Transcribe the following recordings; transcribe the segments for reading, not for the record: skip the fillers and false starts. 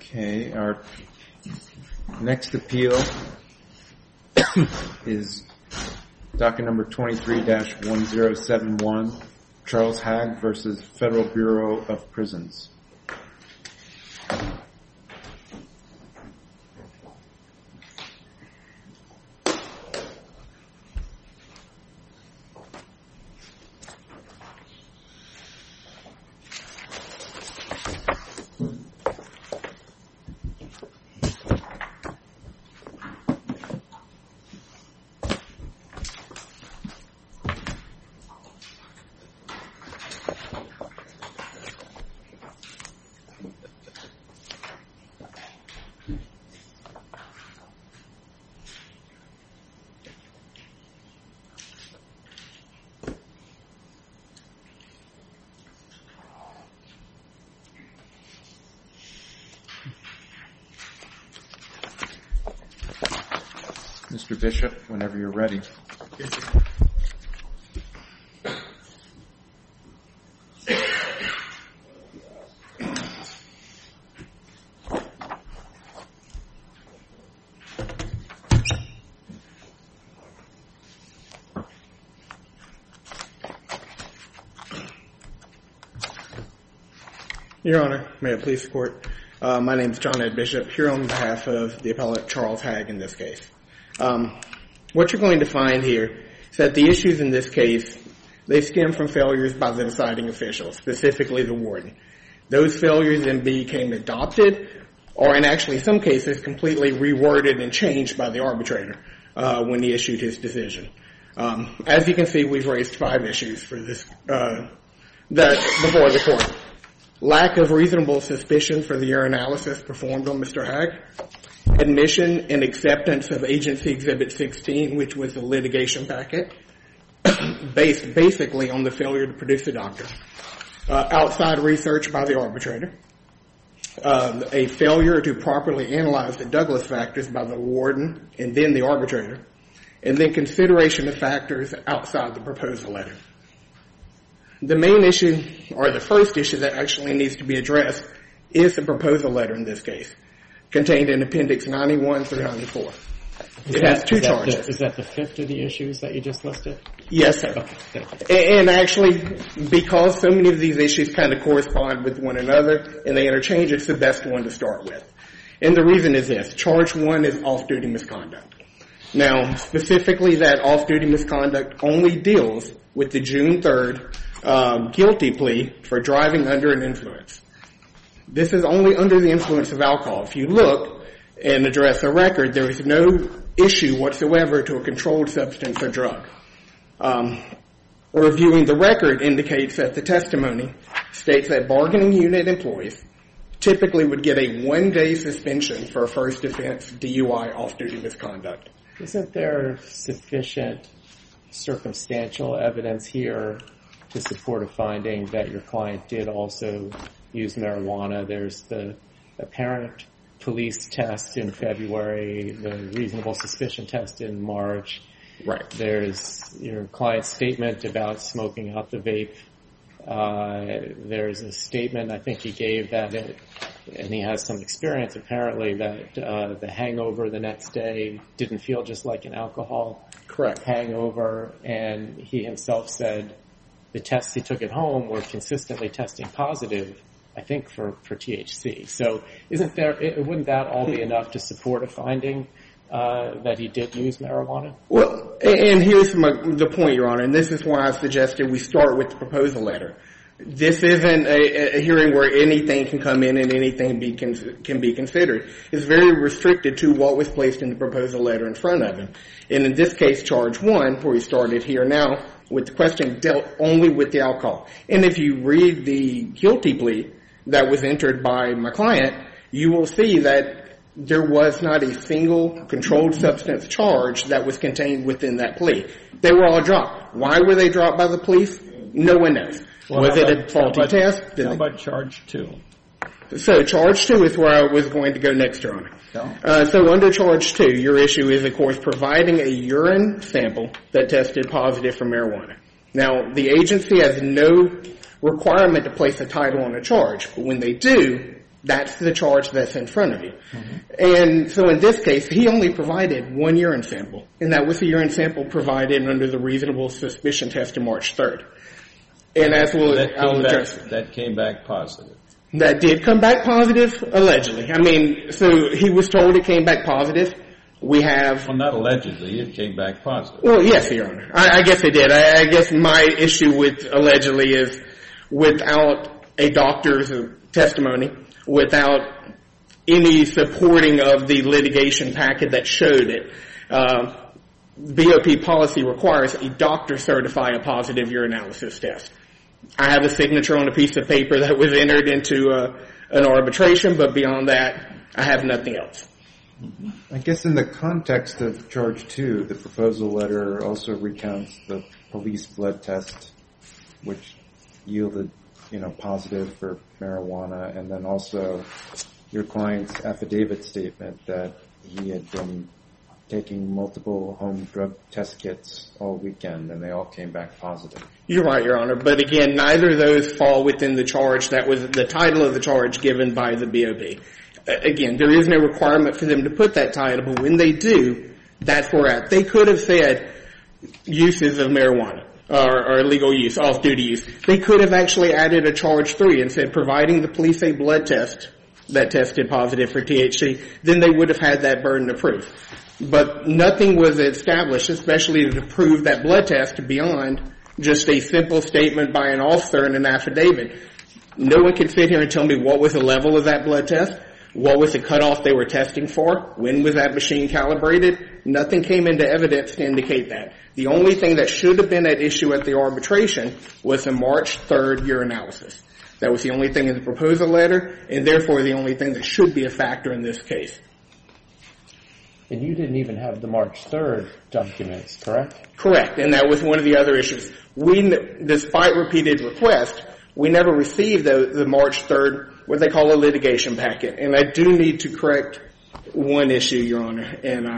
Okay, our next appeal is docket number 23-1071, Charles Hagg versus Federal Bureau of Prisons. Mr. Bishop, whenever you're ready. Your Honor, may it please the Court. My name is John Ed Bishop, here on behalf of the appellate Charles Hagg in this case. What you're going to find here is that the issues in this case, they stem from failures by the deciding official, specifically the warden. Those failures then became adopted, or in actually some cases completely reworded and changed by the arbitrator when he issued his decision. As you can see, we've raised 5 issues for this that before the Court. Lack of reasonable suspicion for the urinalysis performed on Mr. Hagg. Admission and acceptance of Agency Exhibit 16, which was a litigation packet, based basically on the failure to produce a doctor. Outside research by the arbitrator. A failure to properly analyze the Douglas factors by the warden and then the arbitrator. And then consideration of factors outside the proposal letter. The main issue, or the first issue that actually needs to be addressed, is the proposal letter in this case, contained in Appendix 91 through 94. It has 2 charges. Is that the 5th of the issues that you just listed? Yes, sir. Okay. And actually, because so many of these issues kind of correspond with one another and they interchange, it's the best one to start with. And the reason is this. Charge 1 is off-duty misconduct. Now, specifically, that off-duty misconduct only deals with the June 3rd guilty plea for driving under an influence. This is only under the influence of alcohol. If you look and address the record, there is no issue whatsoever to a controlled substance or drug. Reviewing the record indicates that the testimony states that bargaining unit employees typically would get a 1-day suspension for a first offense DUI off-duty misconduct. Isn't there sufficient circumstantial evidence here to support a finding that your client did also use marijuana? There's the apparent police test in February, the reasonable suspicion test in March. Right. There's your client's statement about smoking out the vape. There's a statement I think he gave that, and he has some experience apparently, that the hangover the next day didn't feel just like an alcohol hangover, and he himself said the tests he took at home were consistently testing positive, I think, for THC. So wouldn't that all be enough to support a finding that he did use marijuana? Well, and here's the point, Your Honor, and this is why I suggested we start with the proposal letter. This isn't a hearing where anything can come in and anything can be considered. It's very restricted to what was placed in the proposal letter in front of him. And in this case, charge 1, where we started here now, with the question dealt only with the alcohol. And if you read the guilty plea that was entered by my client, you will see that there was not a single controlled substance charge that was contained within that plea. They were all dropped. Why were they dropped by the police? No one knows. Well, was it a faulty test? How about charge 2? So charge 2 is where I was going to go next, Your Honor. So under charge 2, your issue is, of course, providing a urine sample that tested positive for marijuana. Now, the agency has no requirement to place a title on a charge, but when they do, That's the charge that's in front of you. And so in this case, he only provided one urine sample, and that was the urine sample provided under the reasonable suspicion test on March 3rd. And as I'll address it. That came back positive. That did come back positive, allegedly. I mean, so he was told it came back positive. We have... Well, not allegedly. It came back positive. Well, yes, Your Honor. I guess it did. I guess my issue with allegedly is without a doctor's testimony, without any supporting of the litigation packet that showed it, BOP policy requires a doctor certify a positive urinalysis test. I have a signature on a piece of paper that was entered into an arbitration, but beyond that, I have nothing else. I guess in the context of Charge 2, the proposal letter also recounts the police blood test, which yielded, positive for marijuana, and then also your client's affidavit statement that he had been taking multiple home drug test kits all weekend, and they all came back positive. You're right, Your Honor. But again, neither of those fall within the charge that was the title of the charge given by the BOP. Again, there is no requirement for them to put that title, but when they do, that's where we're at. They could have said uses of marijuana or illegal use, off-duty use. They could have actually added a charge 3 and said providing the police a blood test that tested positive for THC, then they would have had that burden of proof. But nothing was established, especially to prove that blood test beyond just a simple statement by an officer in an affidavit. No one can sit here and tell me what was the level of that blood test, what was the cutoff they were testing for, when was that machine calibrated. Nothing came into evidence to indicate that. The only thing that should have been at issue at the arbitration was the March 3rd urinalysis. That was the only thing in the proposal letter, and therefore the only thing that should be a factor in this case. And you didn't even have the March 3rd documents, correct? Correct, and that was one of the other issues. Despite repeated requests, we never received the March 3rd, what they call a litigation packet. And I do need to correct one issue, Your Honor,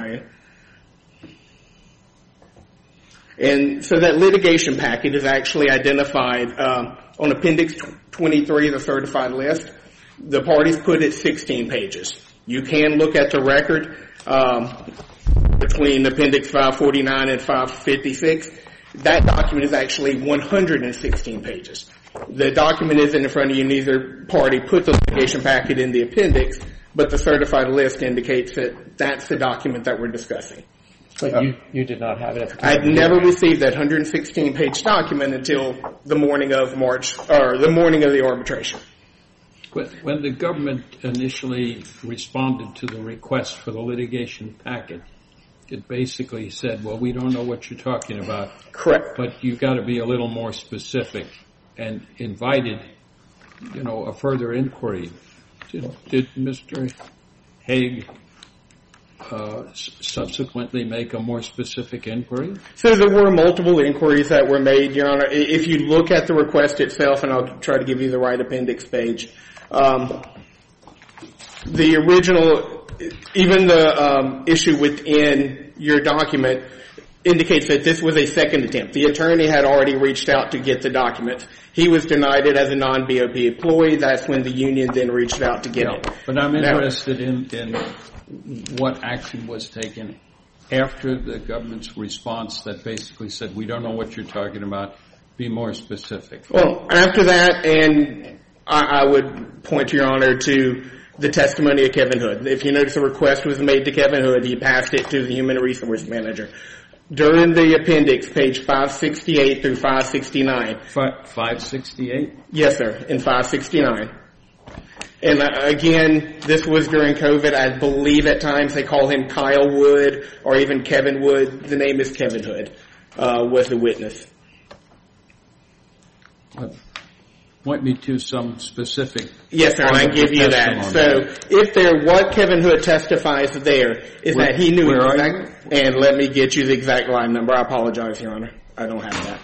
and so that litigation packet is actually identified on Appendix 23, the certified list. The parties put it 16 pages. You can look at the record between Appendix 549 and 556. That document is actually 116 pages. The document isn't in front of you. Neither party put the litigation packet in the appendix, but the certified list indicates that that's the document that we're discussing. But you did not have it at the time? I'd never received that 116-page document until the morning of the morning of the arbitration. When the government initially responded to the request for the litigation packet, it basically said, well, we don't know what you're talking about. Correct. But you've got to be a little more specific, and invited, a further inquiry. Did Mr. Haig subsequently make a more specific inquiry? So there were multiple inquiries that were made, Your Honor. If you look at the request itself, and I'll try to give you the right appendix page, the original, even the issue within your document indicates that this was a second attempt. The attorney had already reached out to get the document. He was denied it as a non-BOP employee. That's when the union then reached out to get it. But I'm interested in what action was taken after the government's response that basically said, we don't know what you're talking about. Be more specific. Well, after that, and I would point, Your Honor, to the testimony of Kevin Hood. If you notice, a request was made to Kevin Hood. He passed it to the human resource manager. During the appendix, page 568 through 569. 568? Yes, sir, in 569. And again, this was during COVID. I believe at times they call him Kyle Wood or even Kevin Wood. The name is Kevin Hood, was the witness. Point me to some specific... Yes, sir, I can give you that. So what Kevin Hood testifies there is that he knew exactly... And let me get you the exact line number. I apologize, Your Honor. I don't have that.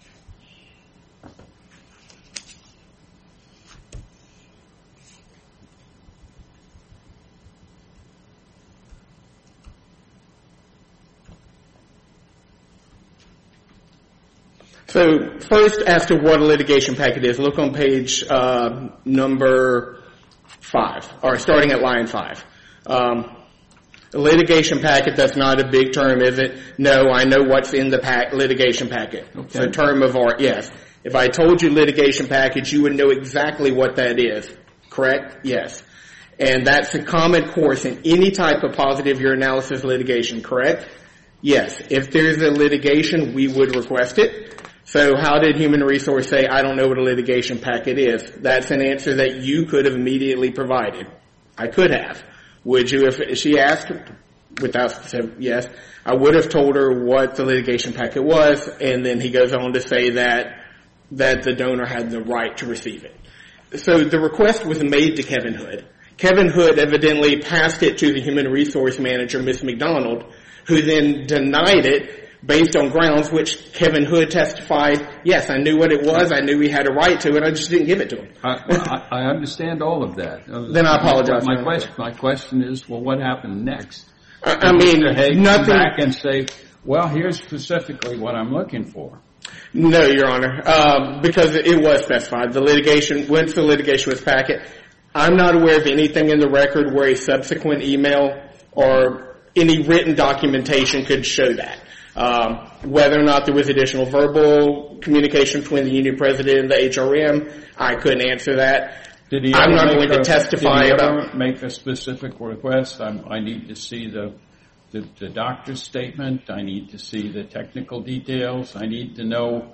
So first, as to what a litigation packet is, look on page number 5, or starting at line 5. A litigation packet, that's not a big term, is it? No, I know what's in the litigation packet. Okay. It's a term of art, yes. If I told you litigation package, you would know exactly what that is. Correct? Yes. And that's a common course in any type of positive urinalysis litigation, correct? Yes. If there's a litigation, we would request it. So how did Human Resource say, I don't know what a litigation packet is? That's an answer that you could have immediately provided. I could have. Would you, if she asked, without saying yes, I would have told her what the litigation packet was, and then he goes on to say that the donor had the right to receive it. So the request was made to Kevin Hood. Kevin Hood evidently passed it to the Human Resource Manager, Ms. McDonald, who then denied it based on grounds which Kevin Hood testified, yes, I knew what it was, I knew he had a right to it, I just didn't give it to him. I understand all of that. Then I apologize. My question is, well, what happened next? I mean, nothing. Come back and say, well, here's specifically what I'm looking for. No, Your Honor, because it was specified. The litigation, once the litigation was packet, I'm not aware of anything in the record where a subsequent email or any written documentation could show that. Whether or not there was additional verbal communication between the union president and the HRM, I couldn't answer that. I'm not going to testify about. Make a specific request. I need to see the doctor's statement. I need to see the technical details. I need to know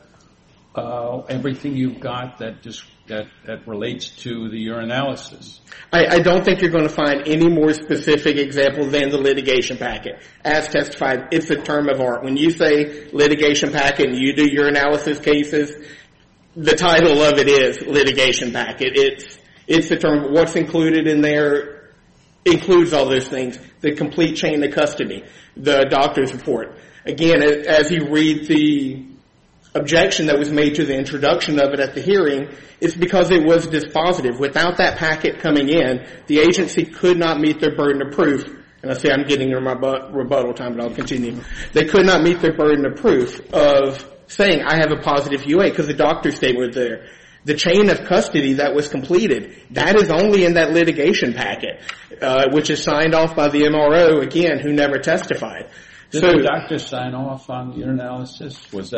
everything you've got that relates to the urinalysis. I don't think you're going to find any more specific example than the litigation packet. As testified, it's a term of art. When you say litigation packet and you do urinalysis cases, the title of it is litigation packet. It's the term. What's included in there includes all those things. The complete chain of custody, the doctor's report. Again, as you read the objection that was made to the introduction of it at the hearing, it's because it was dispositive. Without that packet coming in, the agency could not meet their burden of proof. And I say I'm getting near my rebuttal time, but I'll continue. They could not meet their burden of proof of saying, I have a positive UA, because the doctor's statement was there. The chain of custody that was completed, that is only in that litigation packet, which is signed off by the MRO, again, who never testified. Did the doctor sign off on the urinalysis?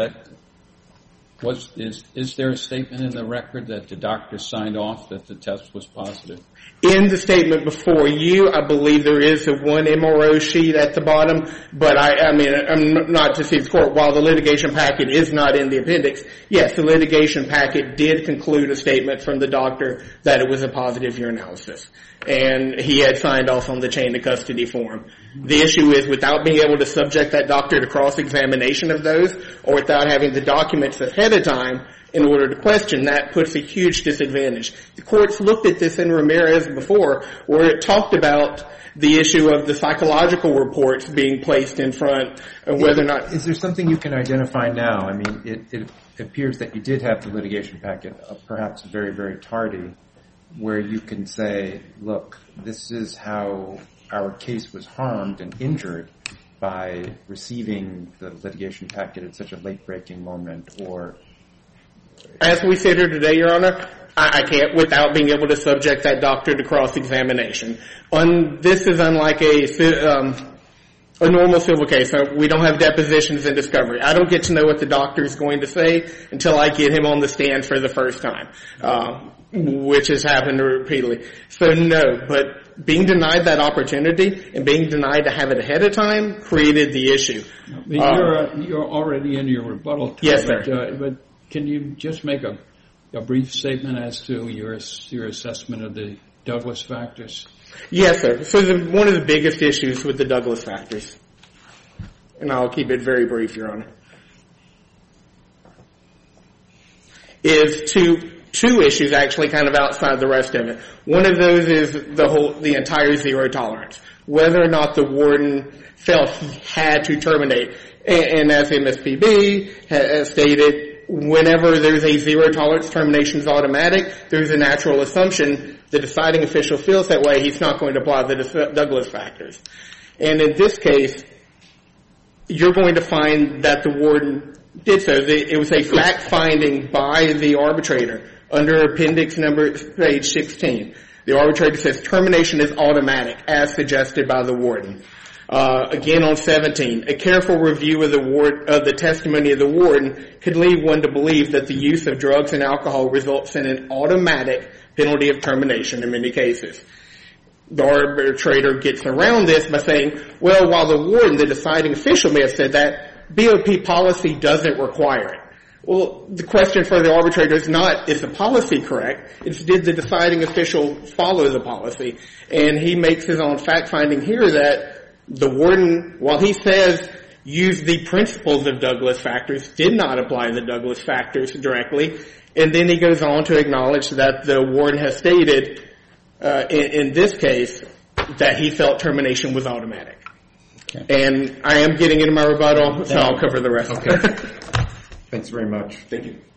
Is there a statement in the record that the doctor signed off that the test was positive? In the statement before you, I believe there is a one MRO sheet at the bottom, but I'm not to see the court. While the litigation packet is not in the appendix, yes, the litigation packet did conclude a statement from the doctor that it was a positive urinalysis. And he had signed off on the chain of custody form. The issue is, without being able to subject that doctor to cross-examination of those, or without having the documents ahead of time in order to question, that puts a huge disadvantage. The courts looked at this in Ramirez before, where it talked about the issue of the psychological reports being placed in front of whether or not... Is there something you can identify now? I mean, it appears that you did have the litigation packet, perhaps very, very tardy, where you can say, look, this is how our case was harmed and injured by receiving the litigation packet at such a late-breaking moment, or... As we sit here today, Your Honor, I can't without being able to subject that doctor to cross-examination. This is unlike a normal civil case. We don't have depositions and discovery. I don't get to know what the doctor is going to say until I get him on the stand for the first time, which has happened repeatedly. So no, but being denied that opportunity and being denied to have it ahead of time created the issue. You're already in your rebuttal time. Yes, sir. But can you just make a brief statement as to your assessment of the Douglas factors? Yes, sir. So one of the biggest issues with the Douglas factors, and I'll keep it very brief, Your Honor, is two issues actually kind of outside the rest of it. One of those is the entire zero tolerance, whether or not the warden felt he had to terminate. And as MSPB has stated, whenever there's a zero tolerance, termination is automatic. There's a natural assumption the deciding official feels that way, he's not going to apply the Douglas factors. And in this case, you're going to find that the warden did so. It was a fact finding by the arbitrator under appendix number page 16. The arbitrator says termination is automatic, as suggested by the warden. Again on 17, a careful review of the testimony of the warden could lead one to believe that the use of drugs and alcohol results in an automatic penalty of termination in many cases. The arbitrator gets around this by saying, well, while the warden, the deciding official, may have said that, BOP policy doesn't require it. Well, the question for the arbitrator is not, is the policy correct? It's, did the deciding official follow the policy? And he makes his own fact-finding here that the warden, while he says use the principles of Douglas factors, did not apply the Douglas factors directly. And then he goes on to acknowledge that the warden has stated, in this case, that he felt termination was automatic. Okay. And I am getting into my rebuttal, so I'll cover the rest. Okay. Thanks very much. Thank you.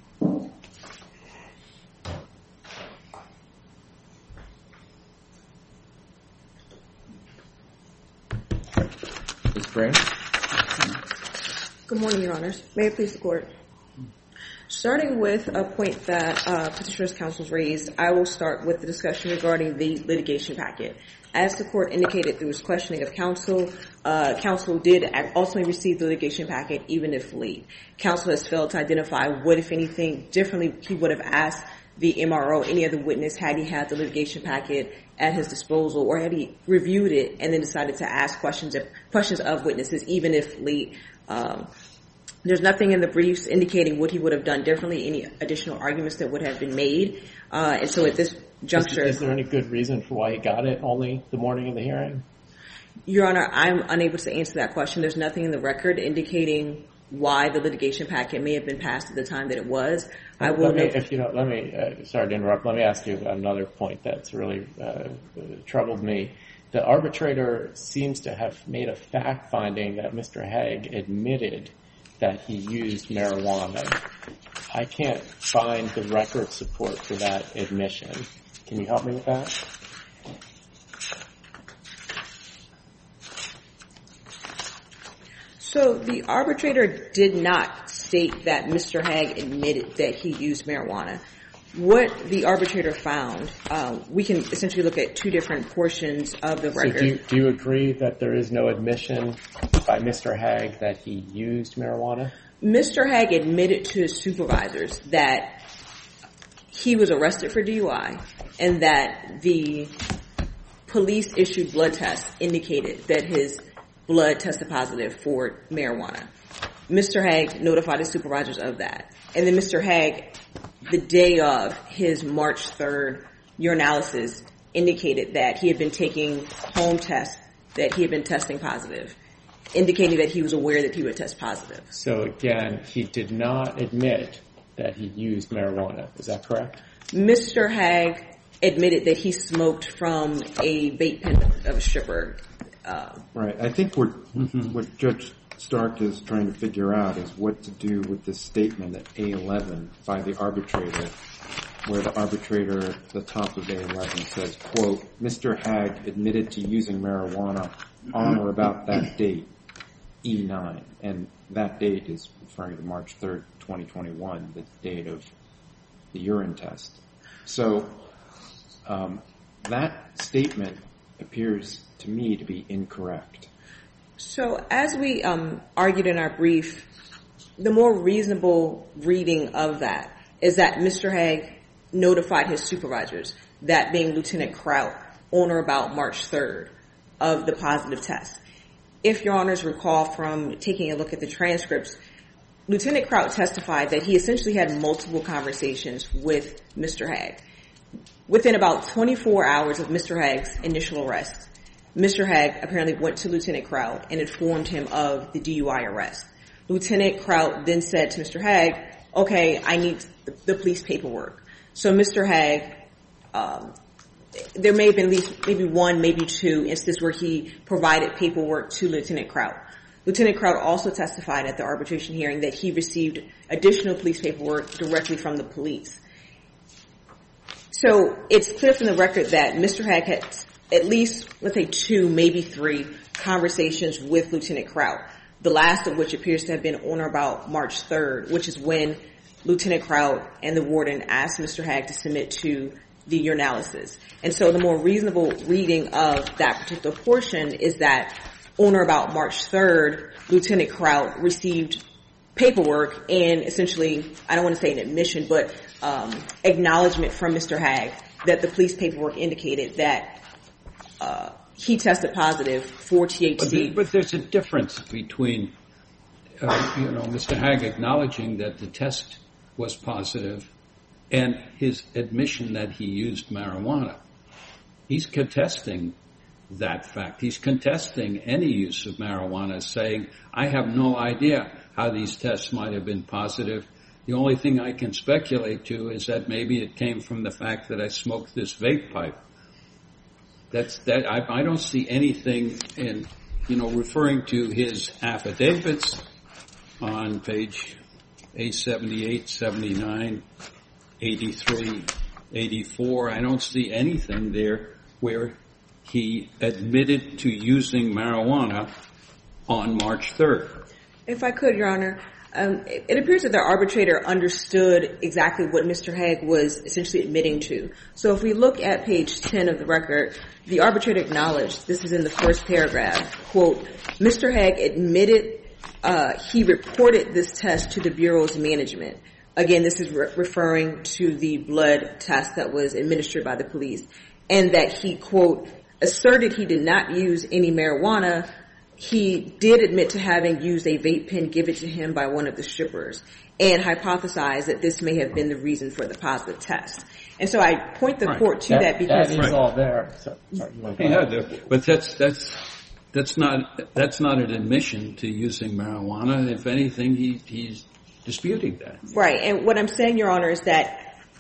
Ms. Brand? Good morning, Your Honors. May it please the Court. Starting with a point that Petitioner's Counsel raised, I will start with the discussion regarding the litigation packet. As the Court indicated through its questioning of counsel, counsel did ultimately receive the litigation packet even if late. Counsel has failed to identify what, if anything, differently he would have asked the MRO, any other witness, had he had the litigation packet at his disposal, or had he reviewed it and then decided to ask questions of witnesses, even if late. There's nothing in the briefs indicating what he would have done differently, any additional arguments that would have been made. And so at this juncture... Is there any good reason for why he got it only the morning of the hearing? Your Honor, I'm unable to answer that question. There's nothing in the record indicating why the litigation packet may have been passed at the time that it was. Sorry to interrupt. Let me ask you another point that's really troubled me. The arbitrator seems to have made a fact finding that Mr. Haig admitted that he used marijuana. I can't find the record support for that admission. Can you help me with that? So the arbitrator did not state that Mr. Haig admitted that he used marijuana. What the arbitrator found, we can essentially look at two different portions of the record. So do you agree that there is no admission by Mr. Haig that he used marijuana? Mr. Haig admitted to his supervisors that he was arrested for DUI and that the police issued blood tests indicated that his blood tested positive for marijuana. Mr. Haig notified his supervisors of that. And then Mr. Haig, the day of his March 3rd urinalysis, indicated that he had been taking home tests, that he had been testing positive, indicating that he was aware that he would test positive. So again, he did not admit that he used marijuana. Is that correct? Mr. Haig admitted that he smoked from a vape pen of a stripper. Right. I think what Judge Stark is trying to figure out is what to do with this statement at A11 by the arbitrator, where the arbitrator at the top of A11 says, quote, Mr. Haig admitted to using marijuana on or about that date, E9. And that date is referring to March 3rd, 2021, the date of the urine test. So that statement appears to me to be incorrect. So as we argued in our brief, the more reasonable reading of that is that Mr. Haig notified his supervisors, that being Lieutenant Kraut, on or about March 3rd, of the positive test. If Your Honors recall from taking a look at the transcripts, Lieutenant Kraut testified that he essentially had multiple conversations with Mr. Haig. Within about 24 hours of Mr. Haig's initial arrest, Mr. Haig apparently went to Lieutenant Kraut and informed him of the DUI arrest. Lieutenant Kraut then said to Mr. Haig, okay, I need the police paperwork. So Mr. Haig, there may have been at least maybe one, maybe two instances where he provided paperwork to Lieutenant Kraut. Lieutenant Kraut also testified at the arbitration hearing that he received additional police paperwork directly from the police. So it's clear from the record that Mr. Haig had at least, let's say, two, maybe three conversations with Lieutenant Kraut, the last of which appears to have been on or about March 3rd, which is when Lieutenant Kraut and the warden asked Mr. Haig to submit to the urinalysis. And so the more reasonable reading of that particular portion is that on or about March 3rd, Lieutenant Kraut received paperwork and essentially, I don't want to say an admission, but acknowledgement from Mr. Hagg that the police paperwork indicated that he tested positive for THC. But there's a difference between, Mr. Hagg acknowledging that the test was positive and his admission that he used marijuana. He's contesting that fact. He's contesting any use of marijuana, saying, I have no idea how these tests might have been positive. The only thing I can speculate to is that maybe it came from the fact that I smoked this vape pipe. I don't see anything in, referring to his affidavits on page 878, 79, 83, 84. I don't see anything there where he admitted to using marijuana on March 3rd. If I could, Your Honor, it appears that the arbitrator understood exactly what Mr. Hagg was essentially admitting to. So if we look at page 10 of the record, the arbitrator acknowledged, this is in the first paragraph, quote, Mr. Hagg admitted he reported this test to the Bureau's management. Again, this is referring to the blood test that was administered by the police. And that he, quote, asserted he did not use any marijuana. He did admit to having used a vape pen given to him by one of the strippers and hypothesized that this may have been the reason for the positive test. And so I point the court to that because that is all there. But that's not an admission to using marijuana. If anything, he's disputing that. Right. And what I'm saying, Your Honor, is that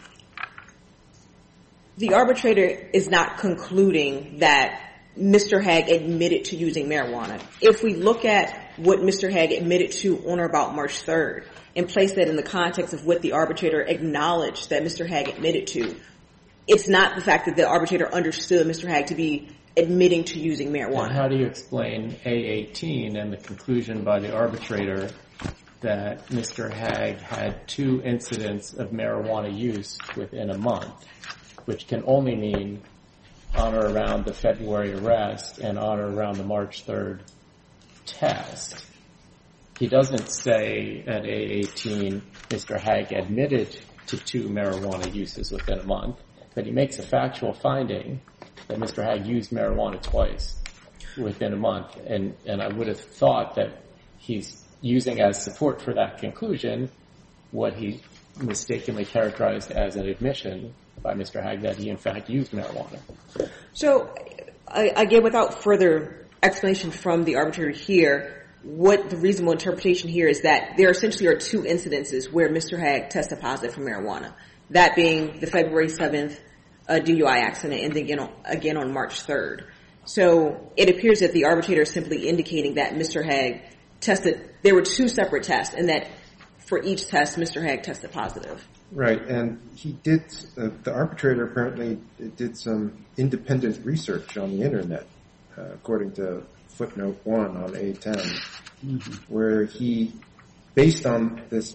the arbitrator is not concluding that Mr. Hagg admitted to using marijuana. If we look at what Mr. Hagg admitted to on or about March 3rd and place that in the context of what the arbitrator acknowledged that Mr. Hagg admitted to, it's not the fact that the arbitrator understood Mr. Hagg to be admitting to using marijuana. And how do you explain A18 and the conclusion by the arbitrator that Mr. Hagg had 2 incidents of marijuana use within a month, which can only mean on or around the February arrest and on or around the March 3rd test? He doesn't say at A18 Mr. Hagg admitted to 2 marijuana uses within a month, but he makes a factual finding that Mr. Hagg used marijuana twice within a month. And I would have thought that he's using as support for that conclusion what he mistakenly characterized as an admission by Mr. Hagg that he in fact used marijuana. So, again, without further explanation from the arbitrator here, what the reasonable interpretation here is that there essentially are 2 incidences where Mr. Hagg tested positive for marijuana. That being the February 7th DUI accident and then again on March 3rd. So it appears that the arbitrator is simply indicating that Mr. Hagg tested, there were 2 separate tests and that for each test Mr. Hagg tested positive. Right, and he did, the arbitrator apparently did some independent research on the internet, according to footnote 1 on A10, where he, based on this,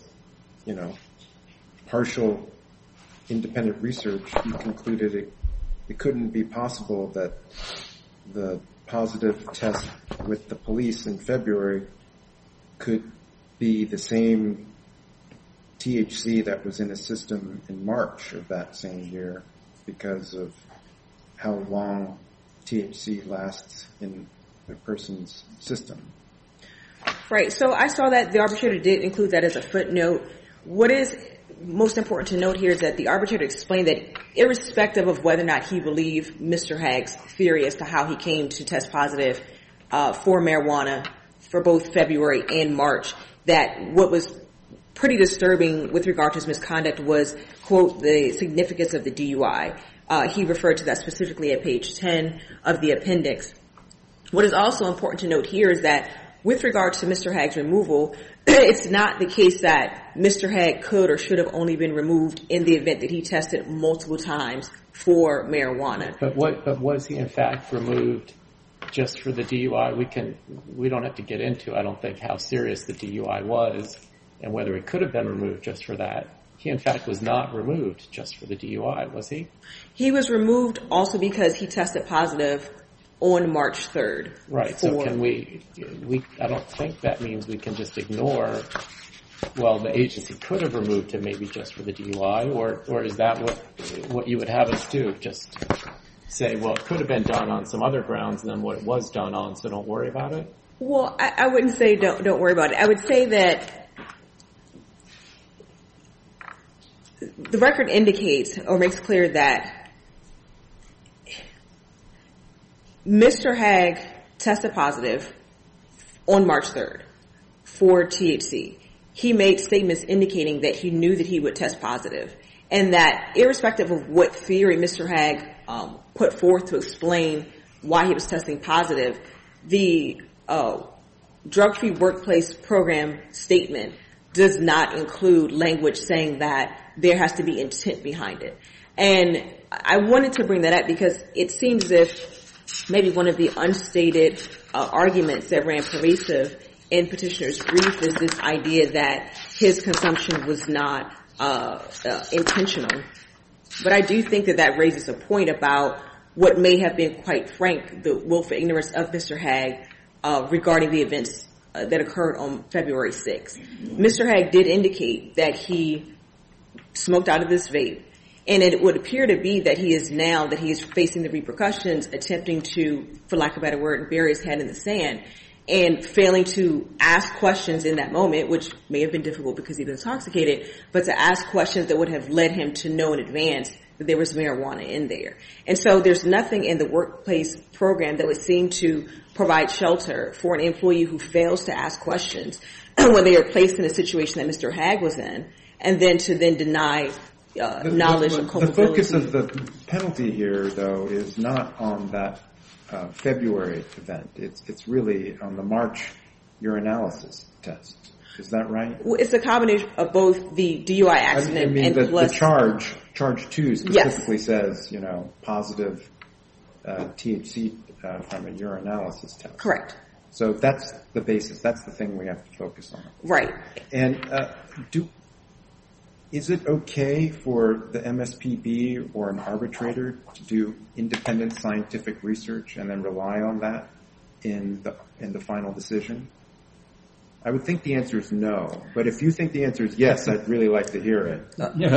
partial independent research, he concluded it couldn't be possible that the positive test with the police in February could be the same THC that was in his system in March of that same year because of how long THC lasts in a person's system. Right, so I saw that the arbitrator did include that as a footnote. What is most important to note here is that the arbitrator explained that irrespective of whether or not he believed Mr. Hagg's theory as to how he came to test positive for marijuana for both February and March, that what was pretty disturbing with regard to his misconduct was, quote, the significance of the DUI. He referred to that specifically at page 10 of the appendix. What is also important to note here is that with regard to Mr. Hagg's removal, it's not the case that Mr. Hagg could or should have only been removed in the event that he tested multiple times for marijuana. But was he in fact removed just for the DUI? We don't have to get into, I don't think, how serious the DUI was and whether it could have been removed just for that. he in fact was not removed just for the DUI, was he? He was removed also because he tested positive on March 3rd. Right. So can we, I don't think that means we can just ignore, well, the agency could have removed him maybe just for the DUI, or is that what you would have us do? Just say, well, it could have been done on some other grounds than what it was done on, so don't worry about it? Well, I wouldn't say don't worry about it. I would say that the record indicates or makes clear that Mr. Hagg tested positive on March 3rd for THC. He made statements indicating that he knew that he would test positive, and that irrespective of what theory Mr. Hagg put forth to explain why he was testing positive, the drug-free workplace program statement does not include language saying that there has to be intent behind it. And I wanted to bring that up because it seems as if maybe one of the unstated arguments that ran pervasive in petitioner's brief is this idea that his consumption was not intentional. But I do think that raises a point about what may have been, quite frank, the willful ignorance of Mr. Hagg regarding the events that occurred on February 6th. Mr. Hagg did indicate that he smoked out of this vape, and it would appear to be that he is facing the repercussions, attempting to, for lack of a better word, bury his head in the sand, and failing to ask questions in that moment, which may have been difficult because he was intoxicated, but to ask questions that would have led him to know in advance that there was marijuana in there. And so there's nothing in the workplace program that would seem to provide shelter for an employee who fails to ask questions when they are placed in a situation that Mr. Hagg was in, and then to deny knowledge and culpability. The focus of the penalty here, though, is not on that February event. It's really on the March urinalysis test. Is that right? Well, it's a combination of both the DUI accident and plus... the charge 2 specifically says, positive THC from a urinalysis test. Correct. So that's the basis. That's the thing we have to focus on. Right. And is it okay for the MSPB or an arbitrator to do independent scientific research and then rely on that in the final decision? I would think the answer is no, but if you think the answer is yes, I'd really like to hear it.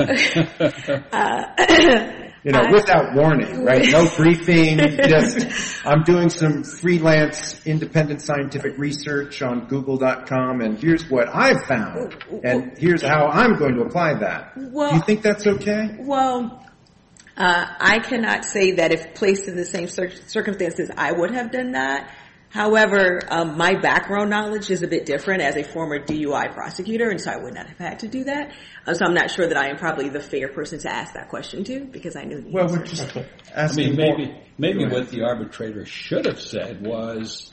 Without warning, right? No briefing, just I'm doing some freelance independent scientific research on Google.com, and here's what I've found, and here's how I'm going to apply that. Well, do you think that's okay? Well, I cannot say that if placed in the same circumstances, I would have done that. However, my background knowledge is a bit different as a former DUI prosecutor, and so I would not have had to do that. So I'm not sure that I am probably the fair person to ask that question to, because I knew the answer. We're just asking maybe what the arbitrator should have said was,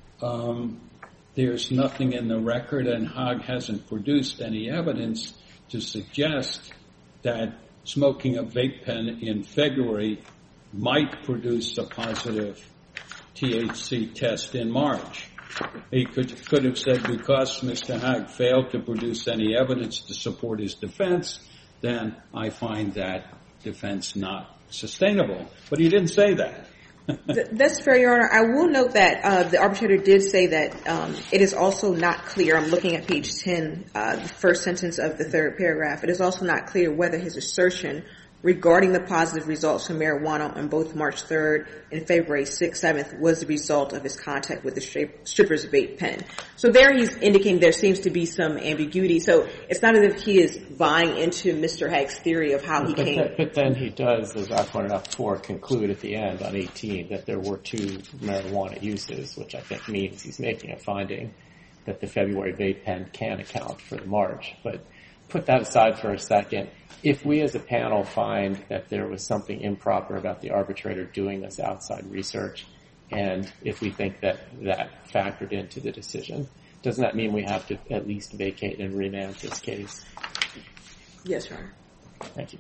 there's nothing in the record, and Hagg hasn't produced any evidence to suggest that smoking a vape pen in February might produce a positive THC test in March. He could have said, because Mr. Hagg failed to produce any evidence to support his defense, then I find that defense not sustainable. But he didn't say that. That's fair, Your Honor. I will note that the arbitrator did say that it is also not clear. I'm looking at page 10, the first sentence of the third paragraph. It is also not clear whether his assertion regarding the positive results from marijuana on both March 3rd and February 6th, 7th was the result of his contact with the stripper's vape pen. So there he's indicating there seems to be some ambiguity. So it's not as if he is buying into Mr. Hagg's theory of how he came. But then he does, as I pointed out before, conclude at the end on 18 that there were 2 marijuana uses, which I think means he's making a finding that the February vape pen can account for the March. But put that aside for a second. If we as a panel find that there was something improper about the arbitrator doing this outside research, and if we think that that factored into the decision, doesn't that mean we have to at least vacate and remand this case? Yes, Your Honor. Thank you.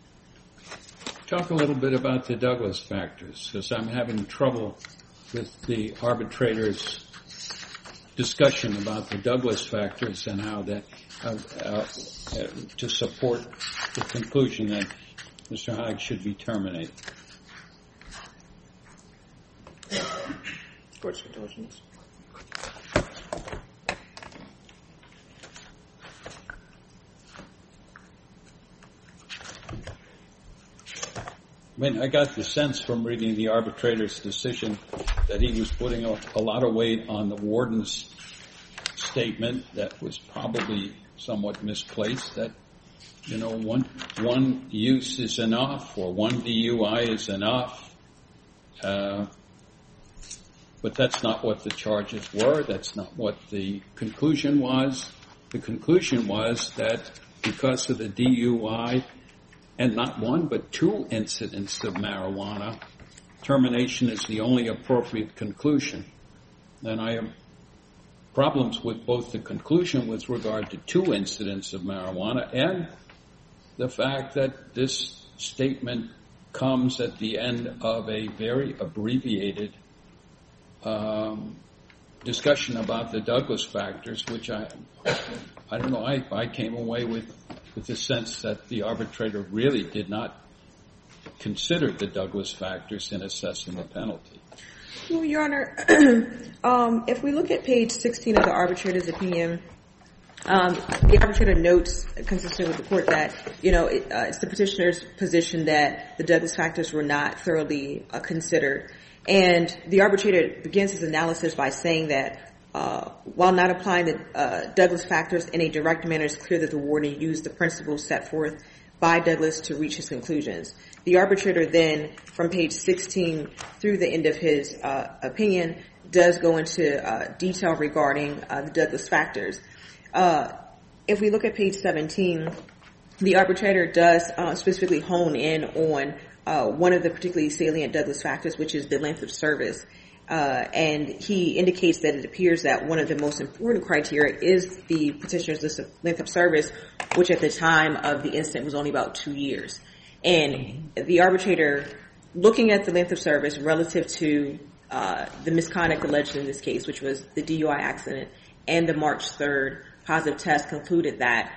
Talk a little bit about the Douglas factors, because I'm having trouble with the arbitrator's discussion about the Douglas factors and how that to support the conclusion that Mr. Haig should be terminated. Court's indulgence. I mean, I got the sense from reading the arbitrator's decision that he was putting a lot of weight on the warden's statement that was probably somewhat misplaced, that, one use is enough or one DUI is enough. But that's not what the charges were. That's not what the conclusion was. The conclusion was that because of the DUI and not one but two incidents of marijuana, termination is the only appropriate conclusion. And I have problems with both the conclusion with regard to two incidents of marijuana and the fact that this statement comes at the end of a very abbreviated discussion about the Douglas factors, which I don't know, I came away with the sense that the arbitrator really did not consider the Douglas factors in assessing the penalty. Well, Your Honor, if we look at page 16 of the arbitrator's opinion, the arbitrator notes, consistent with the court, that, it's the petitioner's position that the Douglas factors were not thoroughly considered. And the arbitrator begins his analysis by saying that while not applying the Douglas factors in a direct manner, it's clear that the warden used the principles set forth by Douglas to reach his conclusions. The arbitrator then, from page 16 through the end of his opinion, does go into detail regarding the Douglas factors. If we look at page 17, the arbitrator does specifically hone in on one of the particularly salient Douglas factors, which is the length of service. And he indicates that it appears that one of the most important criteria is the petitioner's length of service, which at the time of the incident was only about 2 years. And the arbitrator, looking at the length of service relative to the misconduct alleged in this case, which was the DUI accident and the March 3rd positive test, concluded that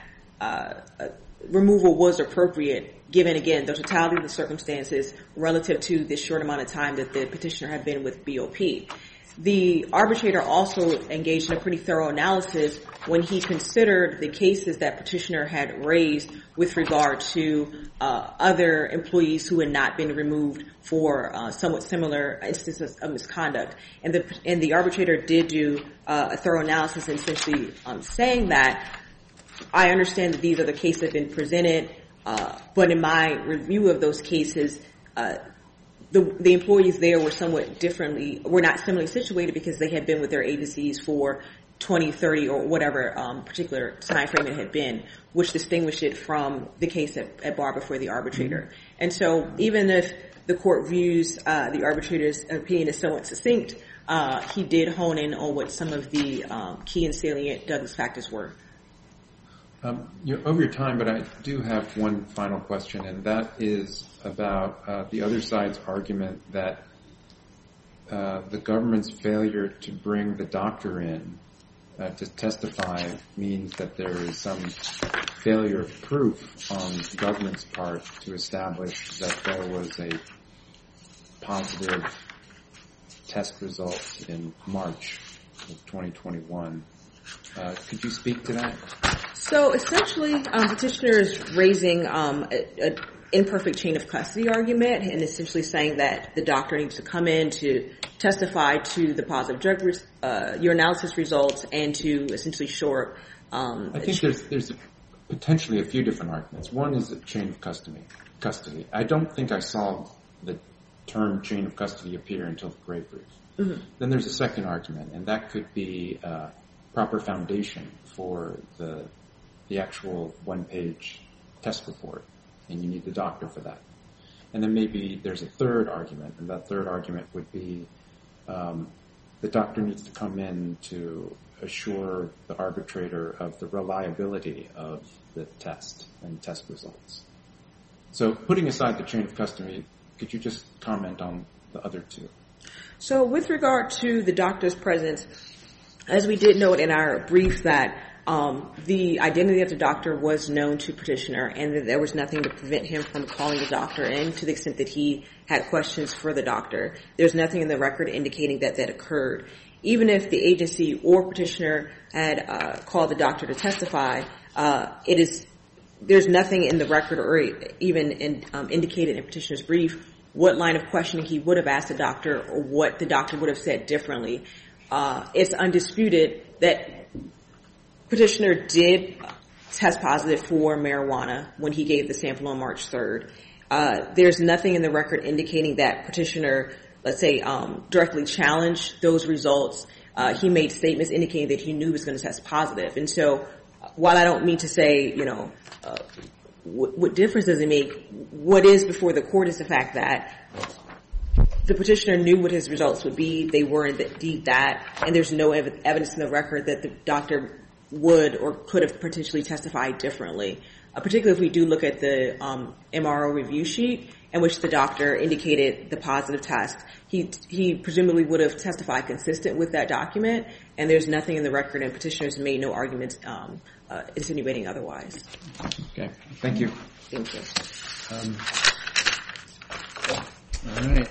removal was appropriate, given, again, the totality of the circumstances relative to this short amount of time that the petitioner had been with BOP. The arbitrator also engaged in a pretty thorough analysis when he considered the cases that petitioner had raised with regard to other employees who had not been removed for somewhat similar instances of misconduct. And the arbitrator did do a thorough analysis, essentially saying that I understand that these are the cases that have been presented, but in my review of those cases, the employees there were were not similarly situated because they had been with their agencies for 20, 30, or whatever particular time frame it had been, which distinguished it from the case at bar before the arbitrator. And so even if the court views the arbitrator's opinion as somewhat succinct, he did hone in on what some of the key and salient Douglas factors were. You're over your time, but I do have one final question, and that is about the other side's argument that the government's failure to bring the doctor in to testify means that there is some failure of proof on the government's part to establish that there was a positive test result in March of 2021. Could you speak to that? So essentially, petitioner is raising an imperfect chain of custody argument, and essentially saying that the doctor needs to come in to testify to the positive drug urinalysis results and to essentially shore. I think there's potentially a few different arguments. One is the chain of custody. I don't think I saw the term chain of custody appear until the gray brief. Mm-hmm. Then there's a second argument, and that could be proper foundation for the actual one-page test report, and you need the doctor for that. And then maybe there's a third argument, and that third argument would be the doctor needs to come in to assure the arbitrator of the reliability of the test and test results. So putting aside the chain of custody, could you just comment on the other two? So with regard to the doctor's presence, as we did note in our brief that the identity of the doctor was known to petitioner and that there was nothing to prevent him from calling the doctor in to the extent that he had questions for the doctor. There's nothing in the record indicating that that occurred. Even if the agency or petitioner had called the doctor to testify, there's nothing in the record or even indicated in petitioner's brief what line of questioning he would have asked the doctor or what the doctor would have said differently. It's undisputed that petitioner did test positive for marijuana when he gave the sample on March 3rd. There's nothing in the record indicating that petitioner, let's say, directly challenged those results. He made statements indicating that he knew he was going to test positive. And so while I don't mean to say, what difference does it make, what is before the court is the fact that the petitioner knew what his results would be. They were indeed that. And there's no evidence in the record that the doctor would or could have potentially testified differently. Particularly if we do look at the MRO review sheet in which the doctor indicated the positive test. He presumably would have testified consistent with that document, and there's nothing in the record, and petitioners made no arguments insinuating otherwise. Okay. Thank you. Thank you. All right.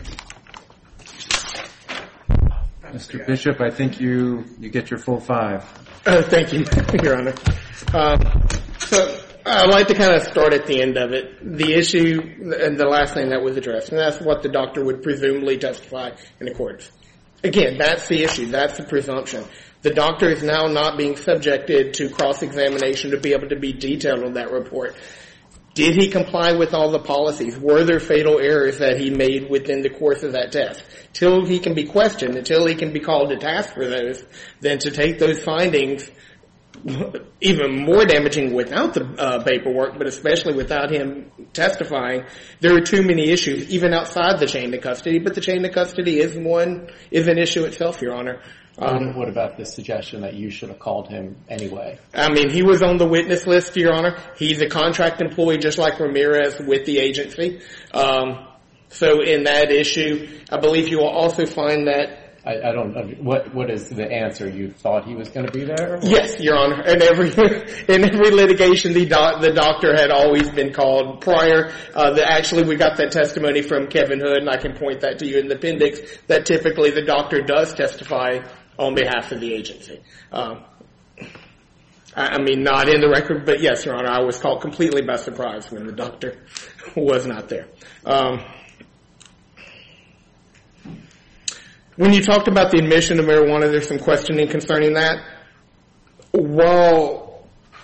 Mr. Bishop, I think you get your full 5. Thank you, Your Honor. So I'd like to kind of start at the end of it. The issue and the last thing that was addressed, and that's what the doctor would presumably testify in the court. Again, that's the issue. That's the presumption. The doctor is now not being subjected to cross-examination to be able to be detailed on that report. Did he comply with all the policies? Were there fatal errors that he made within the course of that test? Till he can be questioned, until he can be called to task for those, then to take those findings, even more damaging without the paperwork, but especially without him testifying, there are too many issues, even outside the chain of custody, but the chain of custody is an issue itself, Your Honor. What about the suggestion that you should have called him anyway? I mean, he was on the witness list, Your Honor. He's a contract employee just like Ramirez with the agency. So in that issue, I believe you will also find that I don't. What is the answer? You thought he was going to be there? Or? Yes, Your Honor. In every litigation, the doctor had always been called prior. Actually, we got that testimony from Kevin Hood, and I can point that to you in the appendix. That typically the doctor does testify on behalf of the agency. I mean, not in the record, but yes, Your Honor, I was caught completely by surprise when the doctor was not there. When you talked about the admission of marijuana, there's some questioning concerning that. While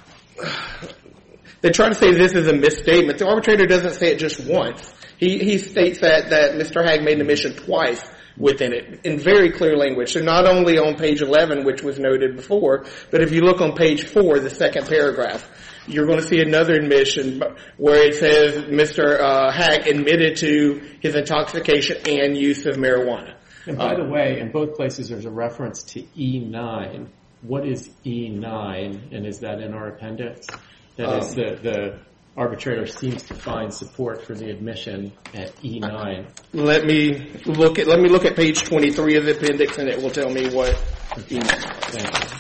they try to say this is a misstatement, the arbitrator doesn't say it just once. He states that Mr. Hagg made an admission twice within it in very clear language. So not only on page 11, which was noted before, but if you look on page 4, the second paragraph, you're going to see another admission where it says Mr. Hagg admitted to his intoxication and use of marijuana. And by the way, in both places there's a reference to E9. What is E9, and is that in our appendix? That is, the arbitrator seems to find support for the admission at E9. Let me look at page 23 of the appendix, and it will tell me what E9. Thank you.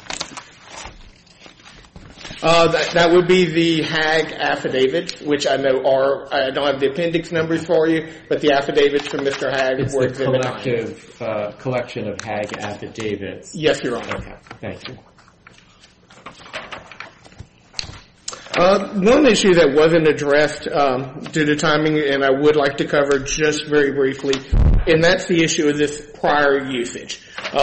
That would be the Hagg affidavits, which I know I don't have the appendix numbers for you, but the affidavits from Mr. Hagg were exhibit 9. It's the collection of Hagg affidavits. Yes, Your Honor. Okay, thank you. One issue that wasn't addressed due to timing, and I would like to cover just very briefly, and that's the issue of this prior usage.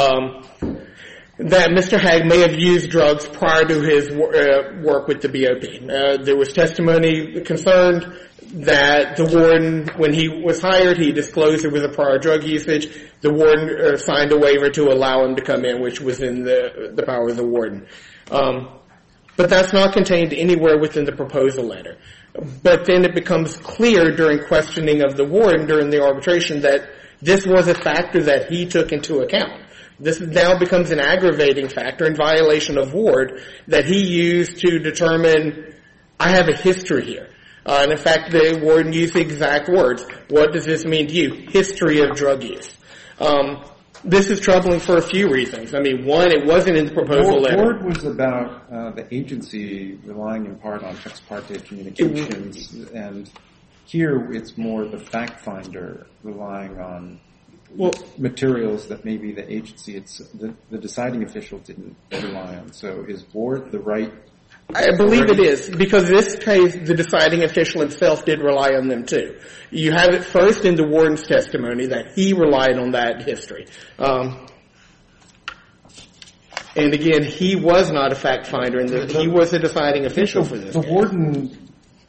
That Mr. Hagg may have used drugs prior to his work with the BOP. There was testimony concerned that the warden, when he was hired, he disclosed there was a prior drug usage. The warden signed a waiver to allow him to come in, which was in the power of the warden. But that's not contained anywhere within the proposal letter. But then it becomes clear during questioning of the warden during the arbitration that this was a factor that he took into account. This now becomes an aggravating factor in violation of Ward that he used to determine, I have a history here. And in fact, the warden used the exact words. What does this mean to you? History of drug use. This is troubling for a few reasons. I mean, one, it wasn't in the proposal letter. Ward was about the agency relying in part on ex parte communications, and here it's more the fact finder relying on materials that maybe the agency, the deciding official didn't rely on. So is Ward the right? I believe it is, because this case, the deciding official himself did rely on them too. You have it first in the warden's testimony that he relied on that history. And again, he was not a fact finder, and he was the deciding official for this. The warden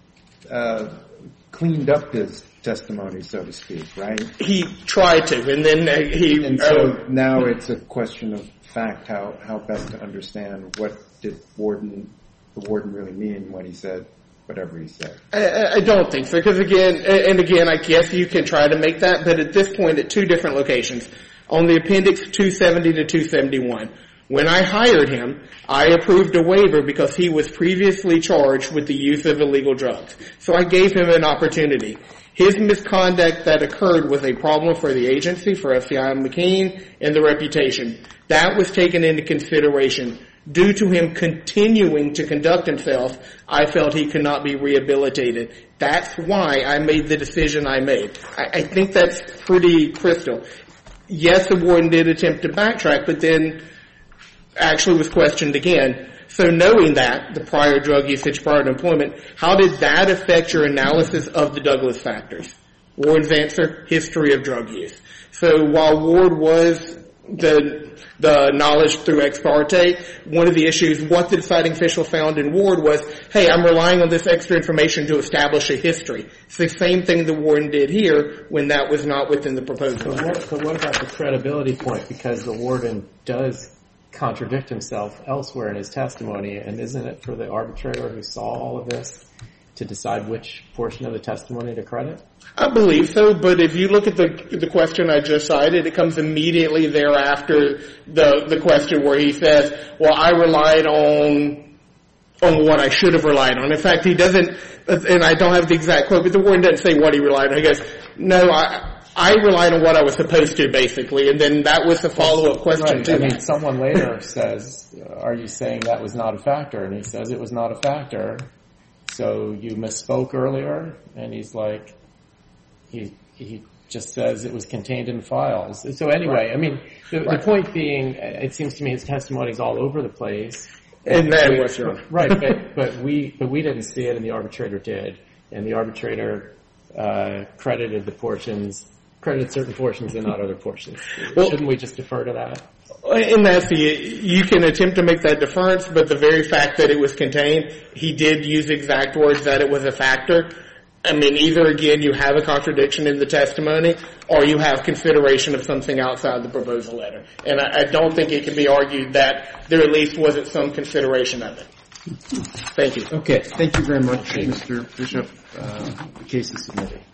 cleaned up his testimony, so to speak, right? He tried to, and then And so now it's a question of fact, how best to understand what did the warden really mean when he said whatever he said. I don't think so, because again, I guess you can try to make that, but at this point at two different locations. On the appendix 270 to 271, when I hired him, I approved a waiver because he was previously charged with the use of illegal drugs. So I gave him an opportunity. His misconduct that occurred was a problem for the agency, for FBI McKean, and the reputation. That was taken into consideration. Due to him continuing to conduct himself, I felt he could not be rehabilitated. That's why I made the decision I made. I think that's pretty crystal. Yes, the warden did attempt to backtrack, but then actually was questioned again. So knowing that, the prior drug usage, prior to employment, how did that affect your analysis of the Douglas factors? Ward's answer, history of drug use. So while Ward was the knowledge through ex parte, one of the issues, what the deciding official found in Ward was, hey, I'm relying on this extra information to establish a history. It's the same thing the warden did here when that was not within the proposal. So what about the credibility point? Because the warden does contradict himself elsewhere in his testimony, and isn't it for the arbitrator who saw all of this to decide which portion of the testimony to credit? I believe so, but if you look at the question I just cited, it comes immediately thereafter the question where he says, well, I relied on what I should have relied on. In fact, he doesn't, and I don't have the exact quote, but the warden doesn't say what he relied on. He goes, no, I relied on what I was supposed to, basically, and then that was the follow-up question right. to I mean, someone later says, are you saying that was not a factor? And he says it was not a factor. So you misspoke earlier, and he's like, he just says it was contained in files. So anyway, I mean, the point being, it seems to me his testimony is all over the place. And then what's wrong? Right, but we didn't see it, and the arbitrator did, and the arbitrator credited certain portions and not other portions. Well, shouldn't we just defer to that? And that's you can attempt to make that deference, but the very fact that it was contained, he did use exact words that it was a factor. I mean, either again you have a contradiction in the testimony, or you have consideration of something outside the proposal letter. And I don't think it can be argued that there at least wasn't some consideration of it. Thank you. Okay, thank you very much, Mr. Bishop. The case is submitted.